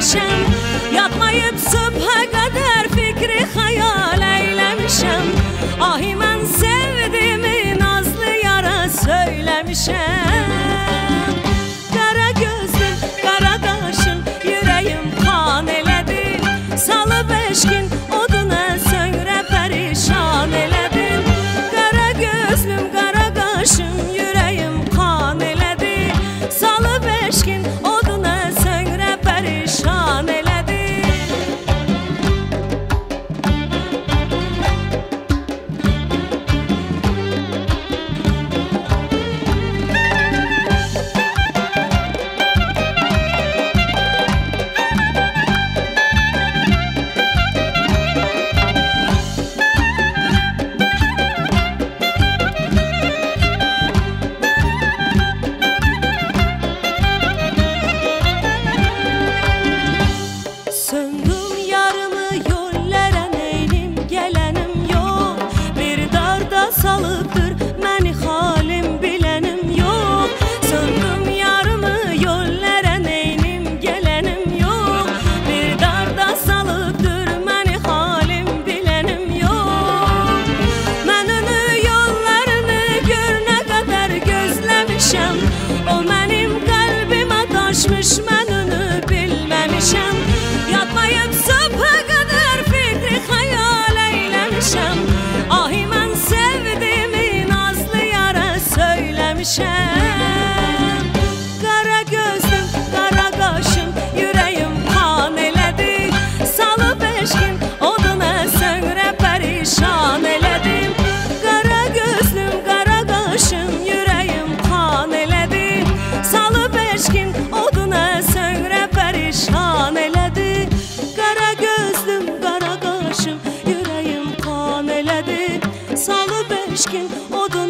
eylemişəm. Yatmayıb sübhə qədər fikri xəyal eyləmişəm. Ahi mən sevdimi nazlı yara söyləmişəm. Qara gözlüm, qara qaşın, ürəyim qan elədin. Salıb eşkin oduna söngürə pərişan elədin. Qara gözlüm, qara qaşın, ürəyim qan elədin. Salıb eşkin oduna söngürə pərişan elədin. Söndüm yarımı yollara neynim gelenim yok. Bir darda salıbdır məni halim bilenim yok. Söndüm yarımı yollara neynim gelenim yok. Bir darda salıbdır məni halim bilenim yok. Mən onu yollarını gör nə qədər gözləmişəm. O mənim qəlbimə daşmış, mən onu bilməmişəm. Yatmayıb sübhə qədər fikri xəyal eyləmişəm. Ahi mən sevdimi nazlı yara söyləmişəm. Qara gözlüm, qara qaşım, ürəyim qan elədi. Salıb eşkin oduna söngürə pərişan elədim. Qara gözlüm, qara qaşım, ürəyim qan elədi. Salıb eşkin oduna söngürə pərişan elədi. Qara gözlüm, qara qaşım, ürəyim qan elədi. Salıb eşkin oduna